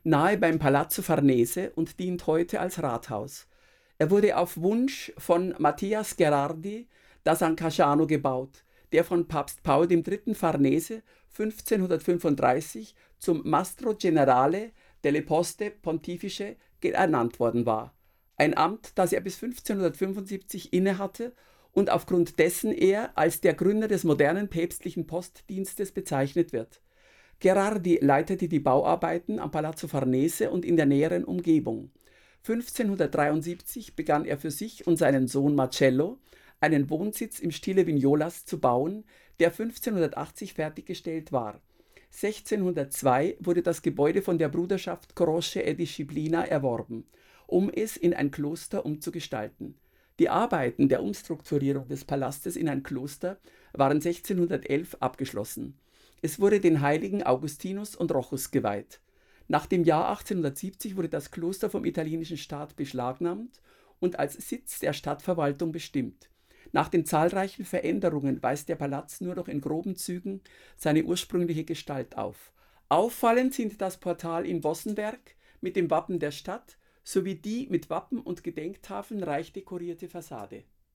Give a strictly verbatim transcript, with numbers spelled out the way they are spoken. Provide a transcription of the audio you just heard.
nahe beim Palazzo Farnese und dient heute als Rathaus. Er wurde auf Wunsch von Mattias Gherardi da San Casciano gebaut, der von Papst Paul der Dritte Farnese fünfzehnhundertfünfunddreißig zum Mastro Generale delle Poste Pontificie ernannt worden war. Ein Amt, das er bis fünfzehnhundertfünfundsiebzig innehatte und aufgrund dessen er als der Gründer des modernen päpstlichen Postdienstes bezeichnet wird. Gherardi leitete die Bauarbeiten am Palazzo Farnese und in der näheren Umgebung. fünfzehnhundertdreiundsiebzig begann er für sich und seinen Sohn Marcello einen Wohnsitz im Stile Vignolas zu bauen, der fünfzehnhundertachtzig fertiggestellt war. sechzehnhundertzwei wurde das Gebäude von der Bruderschaft Croce e Disciplina erworben, um es in ein Kloster umzugestalten. Die Arbeiten der Umstrukturierung des Palastes in ein Kloster waren sechzehnhundertelf abgeschlossen. Es wurde den Heiligen Augustinus und Rochus geweiht. Nach dem Jahr achtzehnhundertsiebzig wurde das Kloster vom italienischen Staat beschlagnahmt und als Sitz der Stadtverwaltung bestimmt. Nach den zahlreichen Veränderungen weist der Palast nur noch in groben Zügen seine ursprüngliche Gestalt auf. Auffallend sind das Portal in Bossenwerk mit dem Wappen der Stadt sowie die mit Wappen und Gedenktafeln reich dekorierte Fassade.